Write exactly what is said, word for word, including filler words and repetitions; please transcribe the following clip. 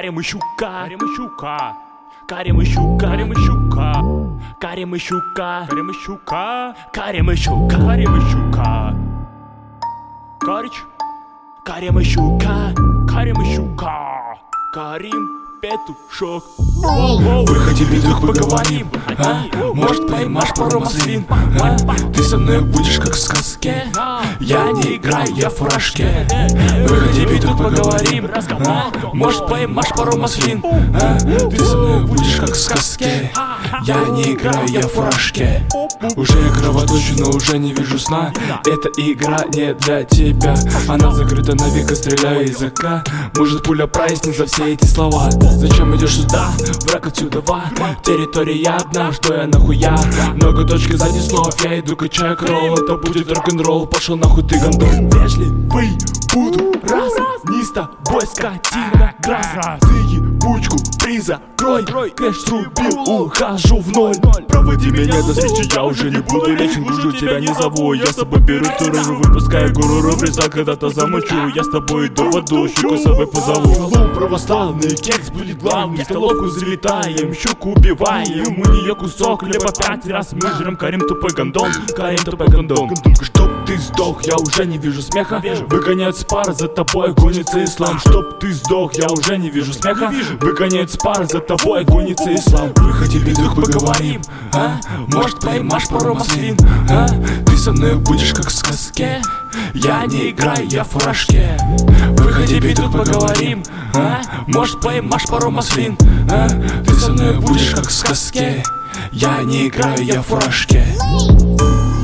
Карим и щука, Карим и щука, Карим и щука, Карим и щука, Карим и щука, Карим и щука, Карим и щука, Карим и щука, Карич, Карим и щука, Карим и щука, Карим петушок. Выходи, друг, поговорим, а? Может, поймашь пару маслин, а? Ты со мной будешь как в сказке. Я не играю, я в фуражке. Выходи, друг, поговорим, а? Может, поймашь пару маслин, а? Ты со мной будешь как в сказке. Я не играю, я в фуражке. Уже я кровоточу, но уже не вижу сна. Эта игра не для тебя. Она закрыта навека, стреляю из АК. Может, пуля прояснит за все эти слова. Зачем идешь сюда? Враг отсюда ва. Территория одна, что я нахуя? Много точки сзади слов, я иду качаю кролл. Это будет рок-н-ролл, пошел нахуй ты гондон. Вежливый буду раз, не с тобой скотина грас. Ты ебучку призакрой, кэш срубил, ухожу в ноль. Проводи меня до встречи, я уже не буду лечен. Гужу тебя не зову, я с собой беру туру. Выпускаю гуру, фриза когда-то замочу. Я с тобой иду в аду, щуку с собой позову. Шалом православный, кекс будет главный. В столовку залетаем, щуку убиваем. У нее кусок хлеба пять раз мы жрем. Карим тупой гондон, Карим тупой гондон. Чтоб ты сдох, я уже не вижу смеха. Выгоняют с пар, за тобой гонится ислам. Чтоб ты сдох, я уже не вижу смеха. Выгоняют с пар, за тобой гонится ислам. Выходи, бедух, поговорим, а? Может, поймашь пару маслин, а? Ты со мной будешь как в сказке. Я не играю, я в фуражке. Выходи, бедух, поговорим, а? Может, поймашь пару маслин, а? Ты со мной будешь как в сказке. Я не играю, я в фуражке.